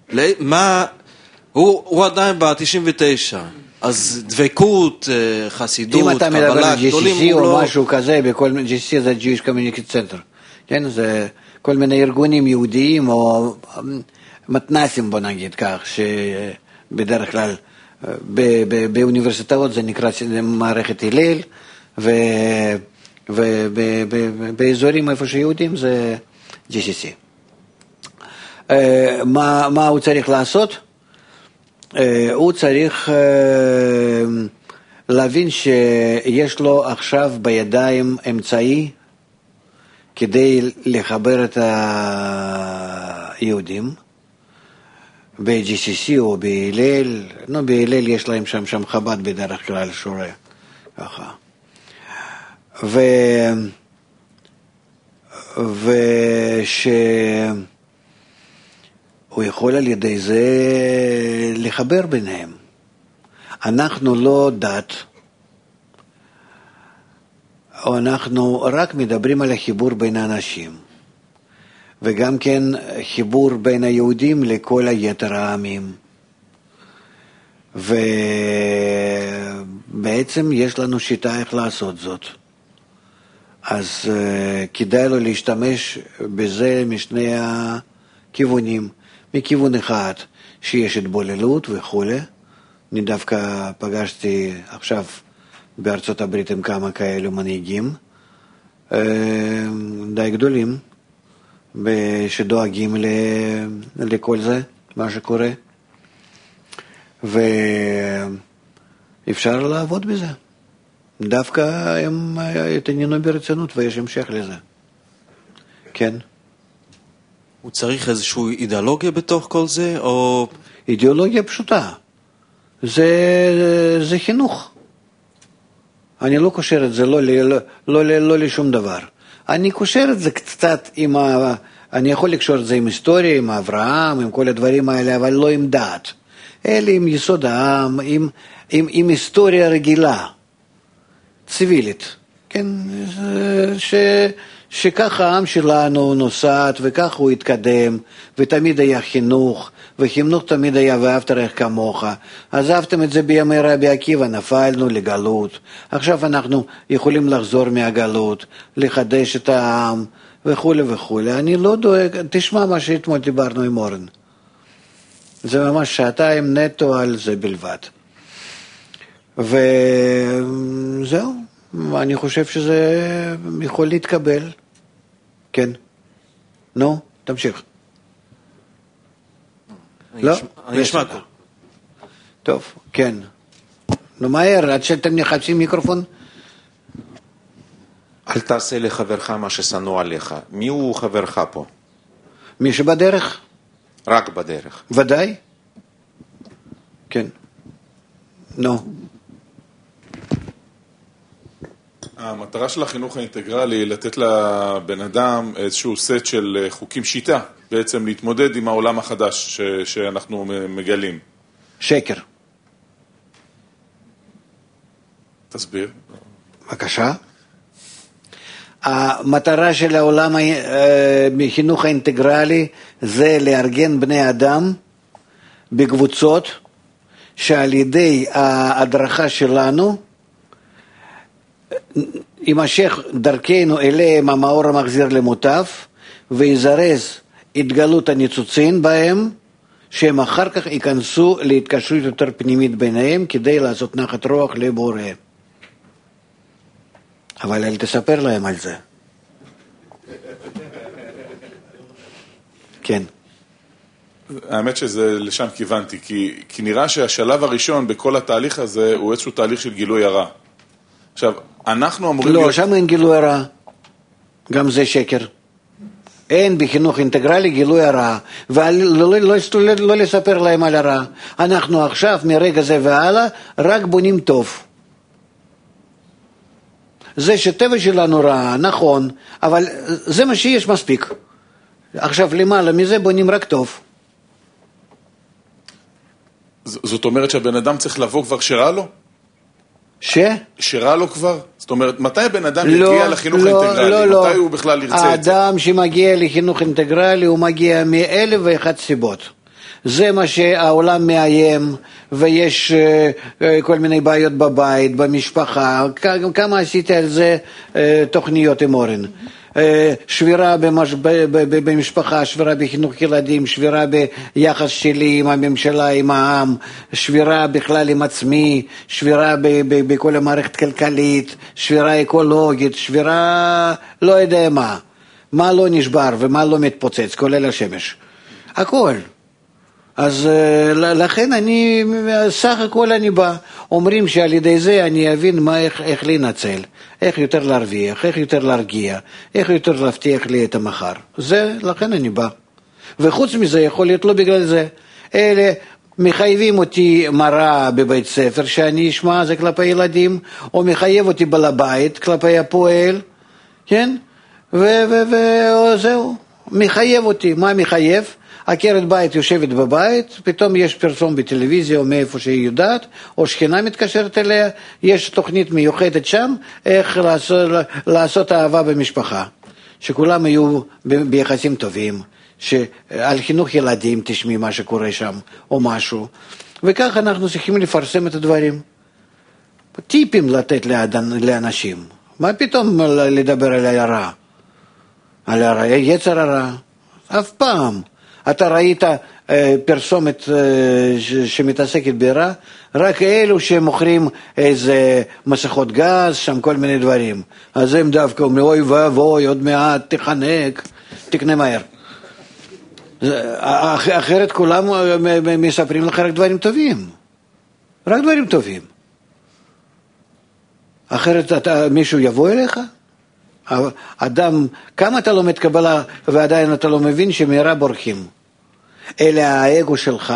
[SPEAKER 7] הוא עדיין ב-99, אז דבקות, חסידות,
[SPEAKER 2] אם אתה מדבר על GCC או
[SPEAKER 7] לא...
[SPEAKER 2] משהו כזה, בכל GCC זה Jewish Community Center, כן? זה כל מיני ארגונים יהודיים או מתנסים, בוא נגיד כך, שבדרך כלל באוניברסיטאות זה נקרא מערכת הלל, ובאזורים איפה שיהודים זה GCC. מה הוא צריך לעשות? הוא צריך להבין שיש לו עכשיו בידיים אמצעי כדי לחבר את היהודים ב-GCC או בהילל, בהילל יש להם שם חב"ד בדרך כלל שורה, ככה. הוא יכול על ידי זה לחבר ביניהם. אנחנו לא דת, אנחנו רק מדברים על החיבור בין האנשים, וגם כן חיבור בין היהודים לכל היתר העמים. ובעצם יש לנו שיטה איך לעשות זאת. אז כדאי לו להשתמש בזה משני הכיוונים. מכיוון אחד שיש התבוללות וכו'. אני דווקא פגשתי עכשיו בארצות הברית עם כמה כאלו מנהיגים די גדולים שדואגים לכל זה, מה שקורה, ואפשר לעבוד בזה. דווקא הם התעניינו ברצינות ויש המשך לזה. כן.
[SPEAKER 7] הוא צריך איזושהי אידיאולוגיה בתוך כל זה, או...
[SPEAKER 2] אידיאולוגיה פשוטה. זה חינוך. אני לא קושר את זה לא לשום דבר. אני קושר את זה קצת אני יכול לקשור את זה עם היסטוריה, עם אברהם, עם כל הדברים האלה, אבל לא עם דת. אלא עם יסוד העם, עם היסטוריה רגילה, ציבילית. כן, שככה העם שלנו נוסעת, וככה הוא התקדם, ותמיד היה חינוך, וחינוך תמיד היה ואהבת לרעך כמוך. עזבתם את זה בימי רבי עקיבא, נפלנו לגלות. עכשיו אנחנו יכולים לחזור מהגלות, לחדש את העם, וכו' וכו'. אני לא דואג, תשמע מה שאתמול דיברנו עם אורן. זה ממש שעתיים נטו על זה בלבד. וזהו, אני חושב שזה יכול להתקבל. כן. נו, תמשיך. לא?
[SPEAKER 7] אני אשמע.
[SPEAKER 2] טוב, כן. נו, מהר, עד שאתם נחצים מיקרופון.
[SPEAKER 8] אל תעשה לחברך מה ששנוא עליך. מי הוא חברך פה?
[SPEAKER 2] מי שבדרך?
[SPEAKER 8] רק בדרך.
[SPEAKER 2] ודאי. כן. נו.
[SPEAKER 3] המטרה של החינוך האינטגרלי היא לתת לבן אדם איזשהו סט של חוקים שיטה, בעצם להתמודד עם העולם החדש שאנחנו מגלים.
[SPEAKER 2] שקר.
[SPEAKER 3] תסביר.
[SPEAKER 2] בבקשה. המטרה של העולם החינוך האינטגרלי זה לארגן בני אדם בקבוצות שעל ידי ההדרכה שלנו יימשך דרכנו אליהם המאור המחזיר למוטב ויזרז התגלות הניצוצין בהם, שהם אחר כך ייכנסו להתקשרות יותר פנימית ביניהם כדי לעשות נחת רוח לבורא. אבל אל תספר להם על זה. כן.
[SPEAKER 3] האמת שזה לשם כיוונתי, כי נראה שהשלב הראשון בכל התהליך הזה הוא איזשהו תהליך של גילוי הרע. עכשיו, אנחנו אמורים...
[SPEAKER 2] לא, שם אין גילוי הרע. גם זה שקר. אין בחינוך אינטגרלי גילוי הרע, ולא לספר להם על הרע. אנחנו עכשיו, מרגע זה והלאה, רק בונים טוב. זה שטבע שלנו רע, נכון, אבל זה מה שיש מספיק. עכשיו למעלה מזה בונים רק טוב.
[SPEAKER 3] זאת אומרת שהבן אדם צריך לבוא כבר שרע לו? שרע לו כבר? זאת אומרת, מתי הבן אדם יגיע לחינוך האינטגרלי? מתי הוא בכלל ירצה את זה? האדם
[SPEAKER 2] שמגיע לחינוך אינטגרלי הוא מגיע מאלף ואחת סיבות. זה מה שהעולם מאיים, ויש כל מיני בעיות בבית, במשפחה. כמה עשיתי על זה תוכניות עם אורן. שבירה במשפחה, שבירה בחינוך ילדים, שבירה ביחס שלי עם הממשלה, עם העם, שבירה בכלל עם עצמי, שבירה בכל המערכת כלכלית, שבירה אקולוגית, שבירה לא יודע מה לא נשבר ומה לא מתפוצץ, כולל השמש. הכל. אז לכן אני, סך הכל אני בא, אומרים שעל ידי זה אני אבין איך להינצל, איך יותר להרוויח, איך יותר להרגיע, איך יותר להבטיח לי את המחר. זה, לכן אני בא. וחוץ מזה, יכול להיות לא בגלל זה. אלה מחייבים אותי מראה בבית ספר שאני אשמע זה כלפי ילדים, או מחייב אותי בלבית כלפי הפועל, כן? וזהו, מחייב אותי. מה מחייב? עקרת בית יושבת בבית, פתאום יש פרסום בטלוויזיה או מאיפה שהיא יודעת, או שכנה מתקשרת אליה, יש תוכנית מיוחדת שם, איך לעשות אהבה במשפחה, שכולם יהיו ביחסים טובים, שעל חינוך ילדים תשמעי מה שקורה שם, או משהו, וכך אנחנו צריכים לפרסם את הדברים. טיפים לתת לאנשים, מה פתאום לדבר על הרע? על הרע, יצר הרע, אף פעם. אתה ראית פרסומת שמתעסקת ברע? רק אלו שמוכרים איזה מסכות גז, שם כל מיני דברים. אז הם דווקא אומרים, אוי ואבוי, עוד מעט תחנק, תקנה מהר. אחרת כולם מספרים לך רק דברים טובים. רק דברים טובים. אחרת מישהו יבוא אליך? אדם, כמה אתה לומד קבלה ועדיין אתה לא מבין שמהרה בורחים. אלה האגו שלך.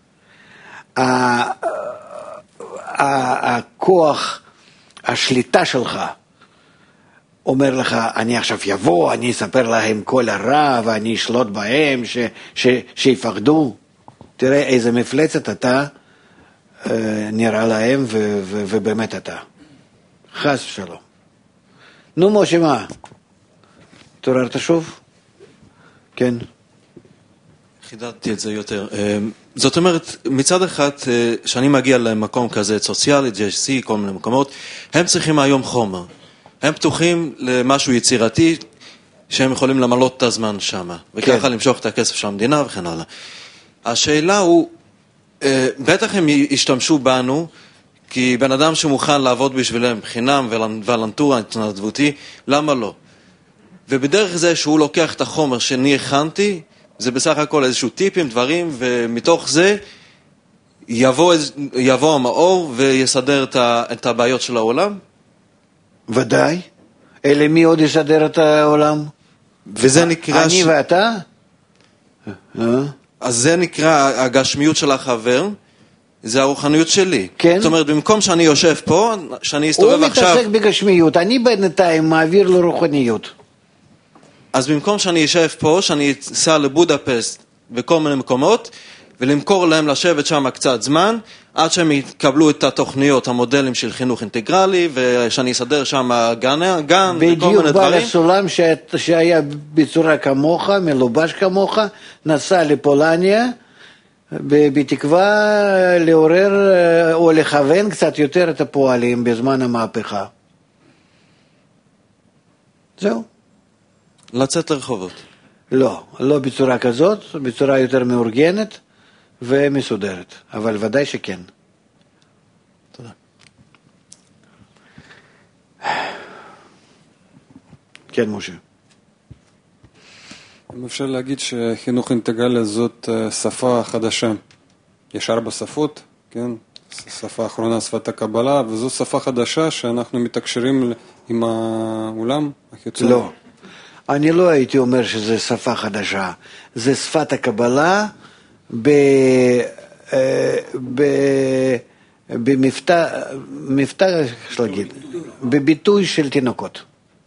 [SPEAKER 2] הכוח, השליטה שלך אומר לך, אני עכשיו יבוא, אני אספר להם כל הרע ואני אשלוט בהם שיפחדו. תראה איזה מפלצת אתה נראה להם ובאמת אתה. חס ושלום. נו משה, מה? תוררת שוב? כן.
[SPEAKER 7] חידדתי את זה יותר. זאת אומרת, מצד אחד, שאני מגיע למקום כזה, סוציאלי, JC, כל מיני מקומות, הם צריכים היום חומר. הם פתוחים למשהו יצירתי, שהם יכולים למלות את הזמן שם, וככה למשוך את הכסף של המדינה וכן הלאה. השאלה הוא, בטח הם ישתמשו בנו, כי בן אדם שמוכן לעבוד בשבילם חינם ולנטורה התנדבותי, למה לא? ובדרך זה שהוא לוקח את החומר שאני הכנתי, זה בסך הכל איזשהו טיפים, דברים, ומתוך זה יבוא המאור ויסדר את הבעיות של העולם?
[SPEAKER 2] ודאי. אלה מי עוד יסדר את העולם?
[SPEAKER 7] וזה נקרא...
[SPEAKER 2] אני ואתה?
[SPEAKER 7] אז זה נקרא הגשמיות של החבר, זה הרוחניות שלי.
[SPEAKER 2] כן.
[SPEAKER 7] זאת אומרת, במקום שאני יושב פה, שאני אסתובב עכשיו...
[SPEAKER 2] הוא מתעסק בגשמיות, אני בינתיים מעביר לו רוחניות.
[SPEAKER 7] אז במקום שאני אשב פה, שאני אסע לבודפסט וכל מיני מקומות, ולמכור להם לשבת שם קצת זמן, עד שהם יקבלו את התוכניות, המודלים של חינוך אינטגרלי, ושאני אסדר שם גן וכל מיני דברים.
[SPEAKER 2] בדיוק בא לסולם שהיה בצורה כמוך, מלובש כמוך, נסע לפולניה, בתקווה לעורר או לכוון קצת יותר את הפועלים בזמן המהפכה. זהו.
[SPEAKER 7] לצאת לרחובות.
[SPEAKER 2] לא, לא בצורה כזאת, בצורה יותר מאורגנת ומסודרת, אבל ודאי שכן.
[SPEAKER 7] תודה.
[SPEAKER 2] כן, משה.
[SPEAKER 5] אם אפשר להגיד שחינוך אינטגרלי זאת שפה חדשה. יש 4 שפות, כן? שפה האחרונה, שפת הקבלה, וזו שפה חדשה שאנחנו מתקשרים עם העולם החיצוני.
[SPEAKER 2] לא. אני לא הייתי אומר שזה שפה חדשה. זה שפת הקבלה במבטא, איך להגיד, בביטוי של תינוקות.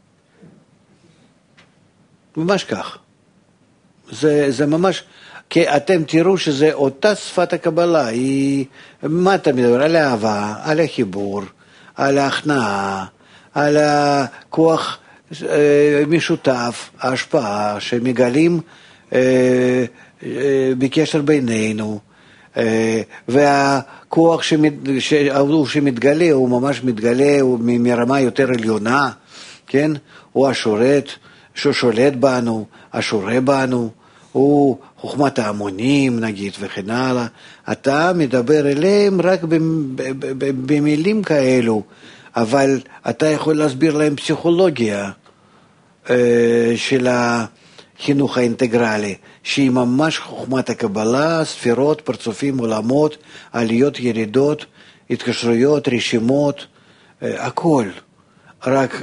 [SPEAKER 2] ממש כך. זה ממש, כי אתם תראו שזה אותה שפת הקבלה. מה אתה מדבר? על האהבה, על החיבור, על ההכנעה, על הכוח משותף, ההשפעה שמגלים בקשר בינינו, והכוח שמתגלה, הוא ממש מתגלה, הוא מרמה יותר עליונה, כן? הוא השולט, ששולט בנו, השורה בנו, הוא חוכמת ההמונים נגיד וכן הלאה. אתה מדבר אליהם רק במילים כאלו, אבל אתה יכול להסביר להם פסיכולוגיה של חינוך האינטגרלי, שהיא ממש חוכמת הקבלה, ספירות, פרצופים, עולמות, עליות, ירידות, התקשרויות, רשימות, הכל. רק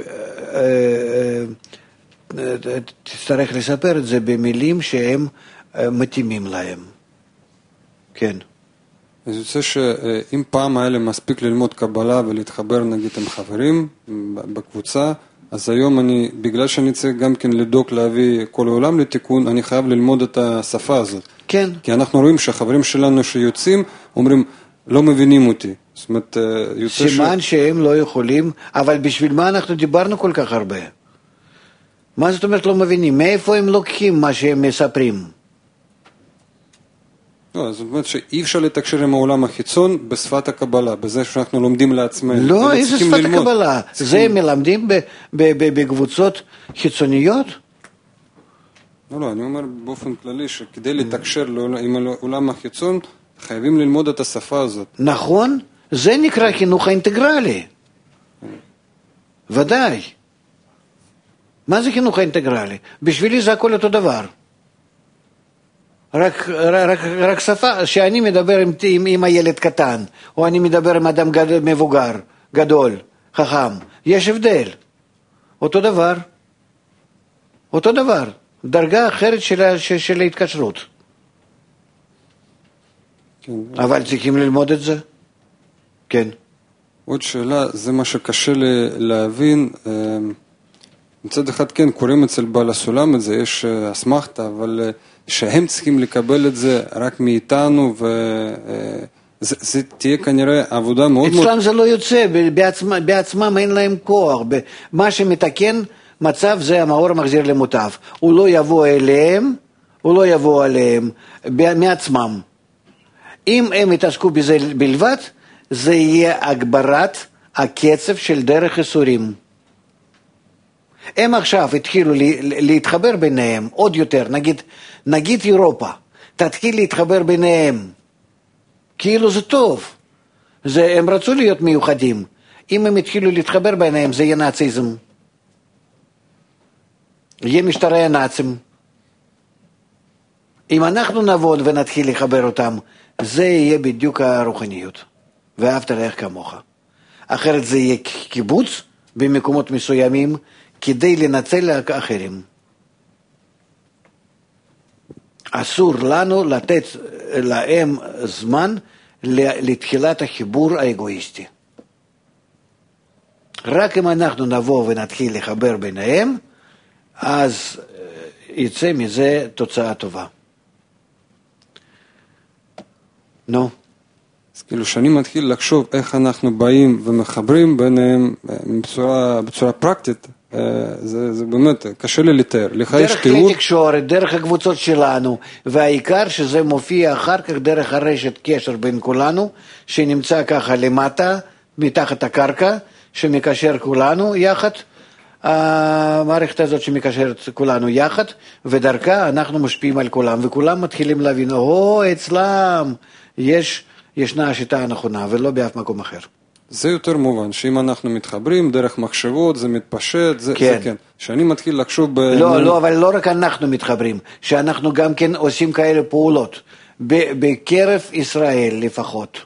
[SPEAKER 2] תצטרך לספר את זה במילים שהם מתאימים להם. כן.
[SPEAKER 9] אז יוצא שאם פעם היה לי מספיק ללמוד קבלה ולהתחבר נגיד עם חברים בקבוצה, אז היום אני, בגלל שאני צריך גם כן לדאוג להביא כל העולם לתיקון, אני חייב ללמוד את השפה הזאת.
[SPEAKER 2] כן.
[SPEAKER 9] כי אנחנו רואים שהחברים שלנו שיוצאים, אומרים, לא מבינים אותי. זאת אומרת,
[SPEAKER 2] סימן שהם לא יכולים, אבל בשביל מה אנחנו דיברנו כל כך הרבה? מה זאת אומרת לא מבינים? מאיפה הם לוקחים מה שהם מספרים?
[SPEAKER 9] לא, זאת אומרת שאי אפשר לתקשר עם העולם החיצון בשפת הקבלה, בזה שאנחנו לומדים לעצמנו.
[SPEAKER 2] לא, איזה שפת הקבלה? זה הם מלמדים בקבוצות חיצוניות?
[SPEAKER 9] לא, אני אומר באופן כללי שכדי לתקשר עם העולם החיצון, חייבים ללמוד את השפה הזאת.
[SPEAKER 2] נכון, זה נקרא חינוך האינטגרלי. ודאי. מה זה חינוך האינטגרלי? בשבילי זה הכל אותו דבר. רק שפה, שאני מדבר עם הילד קטן, או אני מדבר עם אדם מבוגר, גדול, חכם, יש הבדל. אותו דבר. אותו דבר. דרגה אחרת של ההתקשרות.
[SPEAKER 9] כן.
[SPEAKER 2] אבל צריכים ללמוד את זה. כן.
[SPEAKER 9] עוד שאלה, זה מה שקשה להבין. מצד אחד כן, קוראים אצל בעל הסולם את זה, יש אסמכתה, אבל שהם צריכים לקבל את זה רק מאיתנו, וזה תהיה כנראה עבודה מאוד מאוד...
[SPEAKER 2] אצלם זה לא יוצא, בעצמם אין להם כוח. מה שמתקן מצב זה המאור מחזיר למוטב. הוא לא יבוא אליהם, מעצמם. אם הם יתעסקו בזה בלבד, זה יהיה הגברת הקצב של דרך איסורים. הם עכשיו התחילו להתחבר ביניהם עוד יותר, נגיד אירופה, תתחיל להתחבר ביניהם, כאילו זה טוב, הם רצו להיות מיוחדים, אם הם התחילו להתחבר ביניהם זה יהיה נאציזם, יהיה משטרי הנאצים, אם אנחנו נעבוד ונתחיל לחבר אותם, זה יהיה בדיוק הרוחניות, ואהבת לרעך כמוך, אחרת זה יהיה קיבוץ במקומות מסוימים, כדי לנצל אחרים. אסור לנו לתת להם זמן לתחילת החיבור האגואיסטי. רק אם אנחנו נבוא ונתחיל לחבר ביניהם, אז יצא מזה תוצאה טובה. נו.
[SPEAKER 9] אז כאילו שאני מתחיל לחשוב איך אנחנו באים ומחברים ביניהם בצורה פרקטית, זה באמת קשה לי לתאר.
[SPEAKER 2] דרך כלי תקשורת, דרך הקבוצות שלנו, והעיקר שזה מופיע אחר כך דרך הרשת קשר בין כולנו, שנמצא ככה למטה, מתחת הקרקע, שמקשר כולנו יחד, המערכת הזאת שמקשרת כולנו יחד, ודרכה אנחנו משפיעים על כולם, וכולם מתחילים להבין, אצלם ישנה השיטה הנכונה, ולא באף מקום אחר.
[SPEAKER 9] זה יותר מובן, שאם אנחנו מתחברים דרך מחשבות, זה מתפשט, זה כן. שאני מתחיל לחשוב
[SPEAKER 2] לא, אבל לא רק אנחנו מתחברים, שאנחנו גם כן עושים כאלה פעולות, בקרב ישראל לפחות.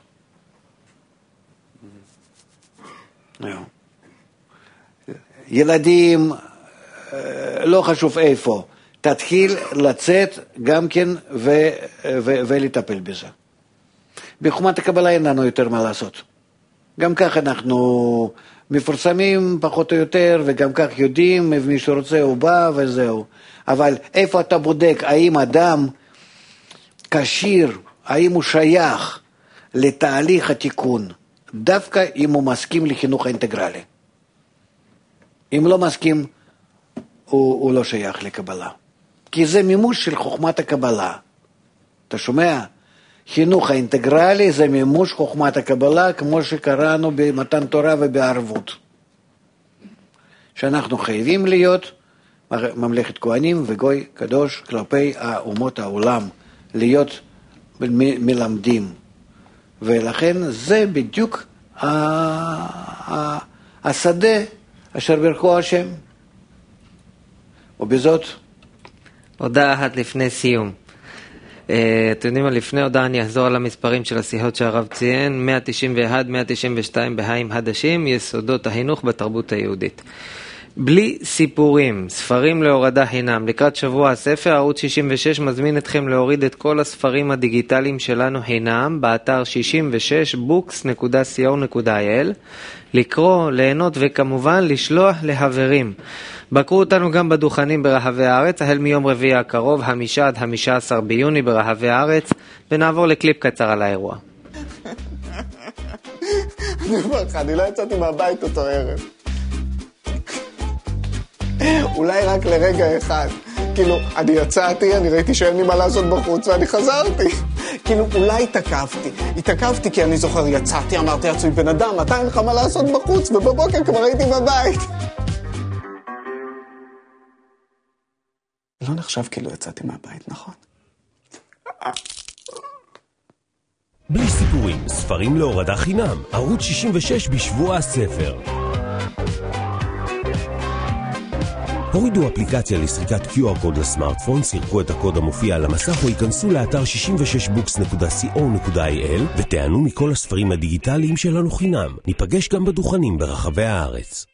[SPEAKER 2] ילדים, לא חשוב איפה, תתחיל לצאת גם כן ולטפל בזה. בחוכמת הקבלה אין לנו יותר מה לעשות. גם כך אנחנו מפורסמים פחות או יותר, וגם כך יודעים, מי שרוצה הוא בא וזהו. אבל איפה אתה בודק, האם אדם כשיר, האם הוא שייך לתהליך התיקון, דווקא אם הוא מסכים לחינוך האינטגרלי. אם לא מסכים, הוא לא שייך לקבלה. כי זה מימוש של חוכמת הקבלה. אתה שומע? חינוך האינטגרלי זה מימוש חוכמת הקבלה, כמו שקראנו במתן תורה ובערבות. שאנחנו חייבים להיות ממלכת כהנים וגוי קדוש כלפי אומות העולם, להיות מלמדים. ולכן זה בדיוק השדה אשר ברכו השם. ובזאת
[SPEAKER 1] הודעה אחת לפני סיום. אתם יודעים מה, לפני הודעה אני אחזור על המספרים של השיחות שהרב ציין, 191, 192 בהיים חדשים, יסודות החינוך בתרבות היהודית. בלי סיפורים, ספרים להורדה חינם. לקראת שבוע הספר, ערוץ 66 מזמין אתכם להוריד את כל הספרים הדיגיטליים שלנו חינם, באתר 66books.co.il, לקרוא, ליהנות וכמובן לשלוח לחברים. בקרו אותנו גם בדוכנים ברחבי הארץ, החל מיום רביעי הקרוב, 5 עד 15 ביוני ברחבי הארץ, ונעבור לקליפ קצר על האירוע.
[SPEAKER 10] אני אומר לך, אני לא יצאתי מהבית אותו ערב. אולי רק לרגע אחד. כאילו, אני יצאתי, אני ראיתי שאין לי מה לעשות בחוץ, ואני חזרתי. כאילו, אולי התעכבתי כי אני זוכר, יצאתי, אמרתי לעצמי, בן אדם, אתה אין לך מה לעשות בחוץ, ובבוקר כבר הייתי בבית. לא נחשב כאילו יצאתי מהבית, נכון?
[SPEAKER 11] בלי סיפורים, ספרים להורדה חינם, ערוץ 66 בשבוע הספר. הורידו אפליקציה לסריקת QR קוד לסמארטפון, סרקו את הקוד המופיע על המסך או ייכנסו לאתר 66books.co.il ותענו מכל הספרים הדיגיטליים שלנו חינם. ניפגש גם בדוכנים ברחבי הארץ.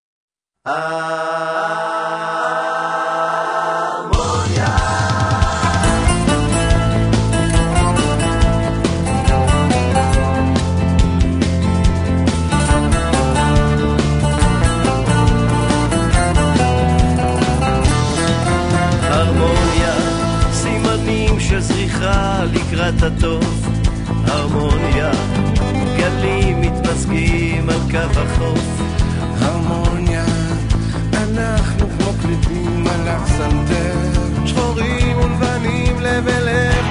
[SPEAKER 12] לקראת הטוב, הרמוניה, גלים מתמזגים על קו החוף.
[SPEAKER 13] הרמוניה, אנחנו כמו קליפים על הפסנתר, שחורים ולבנים לב אל לב.